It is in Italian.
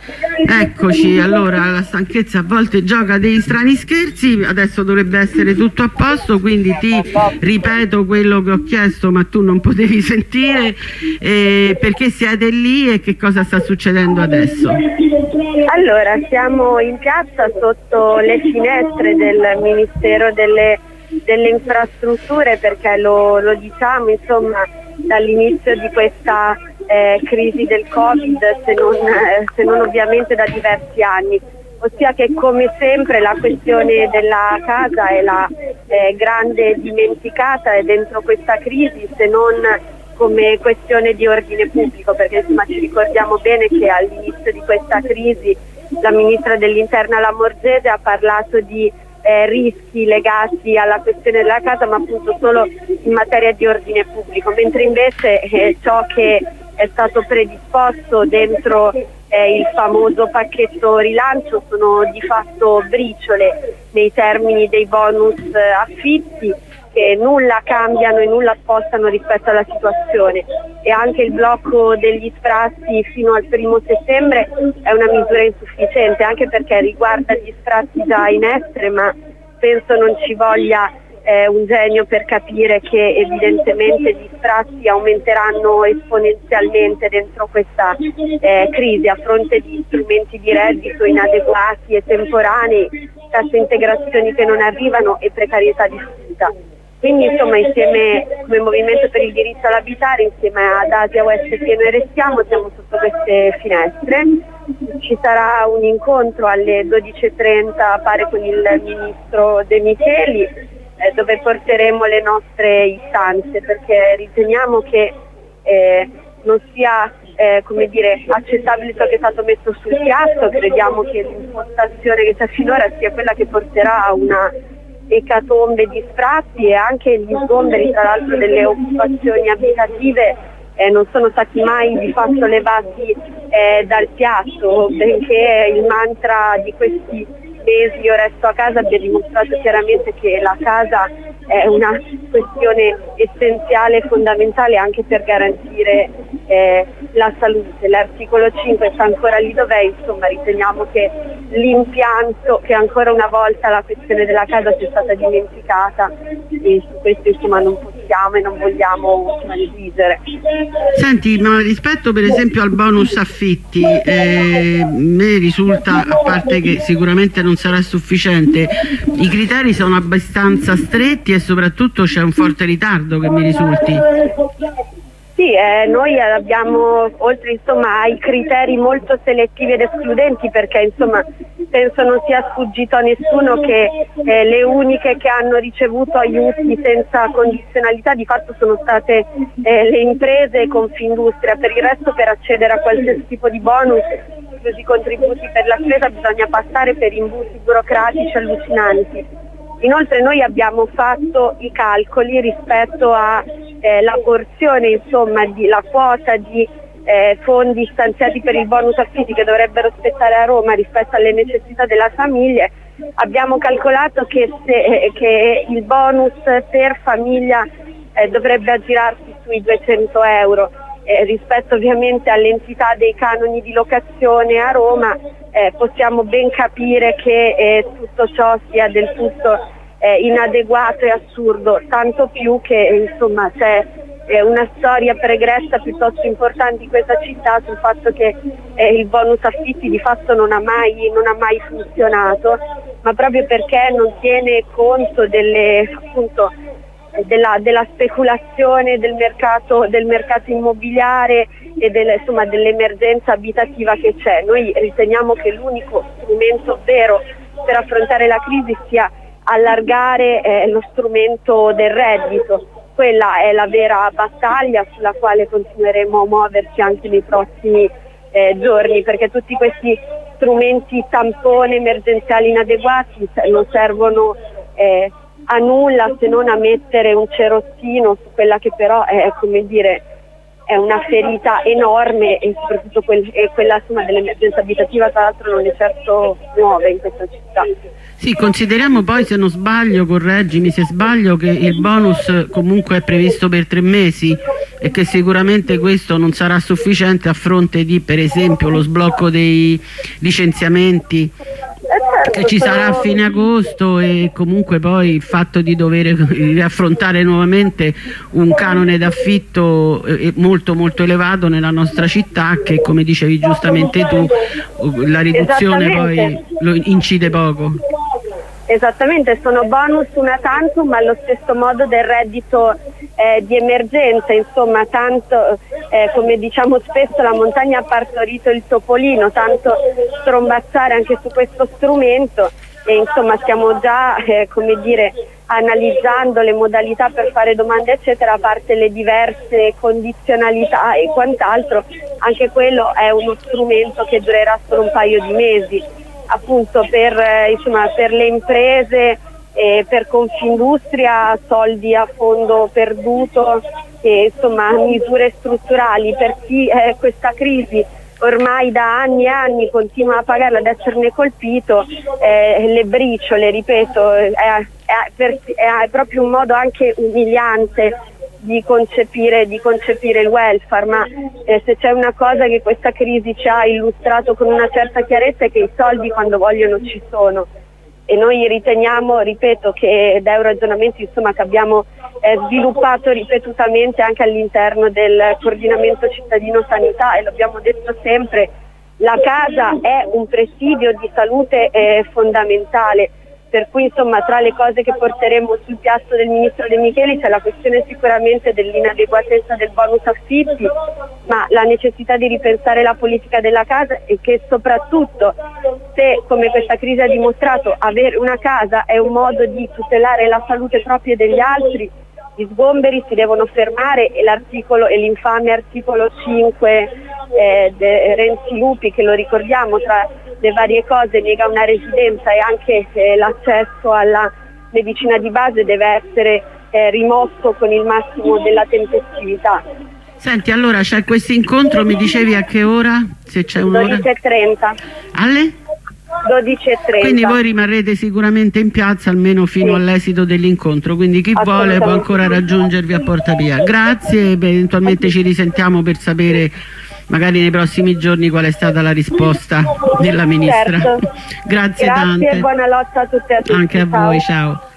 Eccoci, allora la stanchezza a volte gioca dei strani scherzi, adesso dovrebbe essere tutto a posto, quindi ti ripeto quello che ho chiesto ma tu non potevi sentire, perché siete lì e che cosa sta succedendo adesso? Allora, siamo in piazza sotto le finestre del Ministero delle Infrastrutture, perché lo diciamo, insomma, dall'inizio di questa crisi del Covid, se non ovviamente da diversi anni, ossia che come sempre la questione della casa è la grande dimenticata dentro questa crisi, se non come questione di ordine pubblico, perché insomma ci ricordiamo bene che all'inizio di questa crisi la ministra dell'Interno Lamorgese ha parlato di rischi legati alla questione della casa, ma appunto solo in materia di ordine pubblico, mentre invece ciò che è stato predisposto dentro il famoso pacchetto rilancio sono di fatto briciole nei termini dei bonus affitti, che nulla cambiano e nulla spostano rispetto alla situazione, e anche il blocco degli sfratti fino al 1° settembre è una misura insufficiente, anche perché riguarda gli sfratti già in essere, ma penso non ci voglia un genio per capire che evidentemente gli sfratti aumenteranno esponenzialmente dentro questa crisi, a fronte di strumenti di reddito inadeguati e temporanei, casse integrazioni che non arrivano e precarietà diffusa. Quindi insomma, insieme come Movimento per il Diritto all'Abitare, insieme ad Asia USP e Noi Restiamo, siamo sotto queste finestre. Ci sarà un incontro alle 12:30, pare, con il ministro De Micheli, dove porteremo le nostre istanze, perché riteniamo che non sia accettabile ciò che è stato messo sul piatto. Crediamo che l'impostazione che c'è finora sia quella che porterà a una ecatombe di sfratti, e anche gli sgomberi tra l'altro delle occupazioni abitative non sono stati mai di fatto levati dal piatto, benché il mantra di questi mesi "io resto a casa" abbia dimostrato chiaramente che la casa è una questione essenziale e fondamentale anche per garantire la salute. L'articolo 5 sta ancora lì dov'è, insomma riteniamo che l'impianto, che ancora una volta la questione della casa sia stata dimenticata, e su questo insomma non possiamo e non vogliamo transigere. Senti, ma rispetto per esempio al bonus affitti, me risulta, a parte che sicuramente non sarà sufficiente, i criteri sono abbastanza stretti e soprattutto c'è un forte ritardo, che mi risulti. Sì, noi abbiamo, oltre insomma ai criteri molto selettivi ed escludenti, perché insomma penso non sia sfuggito a nessuno che le uniche che hanno ricevuto aiuti senza condizionalità di fatto sono state le imprese e Confindustria. Per il resto, per accedere a qualsiasi tipo di bonus, inclusi contributi per la spesa, bisogna passare per imbuti burocratici allucinanti. Inoltre noi abbiamo fatto i calcoli rispetto a la porzione, insomma, la quota di fondi stanziati per il bonus affitti che dovrebbero spettare a Roma rispetto alle necessità della famiglia. Abbiamo calcolato che il bonus per famiglia dovrebbe aggirarsi sui 200 euro. Rispetto ovviamente all'entità dei canoni di locazione a Roma, possiamo ben capire che tutto ciò sia del tutto inadeguato e assurdo, tanto più che insomma c'è una storia pregressa piuttosto importante in questa città sul fatto che il bonus affitti di fatto non ha mai funzionato, ma proprio perché non tiene conto della speculazione del mercato immobiliare e dell'emergenza abitativa che c'è. Noi riteniamo che l'unico strumento vero per affrontare la crisi sia allargare lo strumento del reddito. Quella è la vera battaglia sulla quale continueremo a muoverci anche nei prossimi giorni, perché tutti questi strumenti tampone emergenziali inadeguati non servono a nulla, se non a mettere un cerottino su quella che però è, come dire, è una ferita enorme, e soprattutto quella insomma dell'emergenza abitativa, tra l'altro non è certo nuova in questa città. Sì, consideriamo poi, se non sbaglio, correggimi se sbaglio, che il bonus comunque è previsto per 3 mesi, e che sicuramente questo non sarà sufficiente a fronte di, per esempio, lo sblocco dei licenziamenti che ci sarà a fine agosto, e comunque poi il fatto di dover riaffrontare nuovamente un canone d'affitto molto molto elevato nella nostra città, che, come dicevi giustamente tu, la riduzione poi lo incide poco. Esattamente, sono bonus una tantum, ma allo stesso modo del reddito di emergenza, insomma, tanto come diciamo spesso la montagna ha partorito il topolino, tanto strombazzare anche su questo strumento, e insomma stiamo già come dire, analizzando le modalità per fare domande eccetera, a parte le diverse condizionalità e quant'altro. Anche quello è uno strumento che durerà solo un paio di mesi, appunto per le imprese, per Confindustria soldi a fondo perduto, insomma misure strutturali per chi questa crisi ormai da anni e anni continua a pagarla, ad esserne colpito. Le briciole, ripeto, è proprio un modo anche umiliante di concepire il welfare, ma se c'è una cosa che questa crisi ci ha illustrato con una certa chiarezza è che i soldi quando vogliono ci sono, e noi riteniamo, ripeto, ed è un ragionamento insomma che abbiamo sviluppato ripetutamente anche all'interno del coordinamento cittadino sanità, e l'abbiamo detto sempre, la casa è un presidio di salute fondamentale. Per cui insomma tra le cose che porteremo sul piatto del Ministro De Micheli c'è la questione sicuramente dell'inadeguatezza del bonus affitti, ma la necessità di ripensare la politica della casa, e che soprattutto, se come questa crisi ha dimostrato avere una casa è un modo di tutelare la salute propria e degli altri, gli sgomberi si devono fermare, e l'infame articolo 5 Renzi Lupi, che lo ricordiamo, tra le varie cose nega una residenza e anche l'accesso alla medicina di base, deve essere rimosso con il massimo della tempestività. Senti, allora c'è questo incontro, mi dicevi a che ora? Se c'è un'ora? 12:30. Alle? 12:30. Quindi voi rimarrete sicuramente in piazza almeno fino all'esito dell'incontro, quindi chi vuole può ancora raggiungervi a Porta Pia. Grazie, eventualmente ci risentiamo per sapere magari nei prossimi giorni qual è stata la risposta della Ministra. Certo. Grazie tante. Grazie e buona lotta a tutte e a tutti. Anche a voi, ciao.